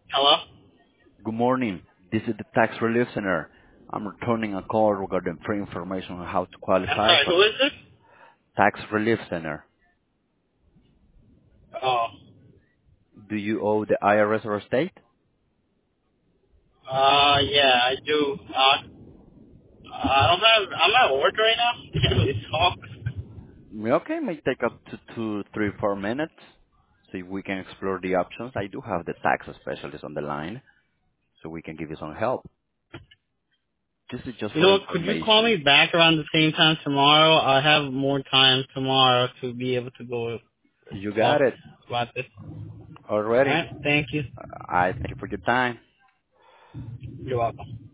Hello? Good morning. This is the Tax Relief Center. I'm returning a call regarding free information on how to I'm qualify sorry, for who is this? Tax Relief Center. Oh. Do you owe the IRS or state? Yeah, I do. I'm at work right now. Can we talk? Okay, may take up to 2, 3, 4 minutes. So we can explore the options. I do have the tax specialist on the line, so we can give you some help. This is just You for know what, could you call information. me back around the same time tomorrow? I have more time tomorrow to be able to go You talk got it about this. already. Alright, thank you. I thank you for your time. You're welcome.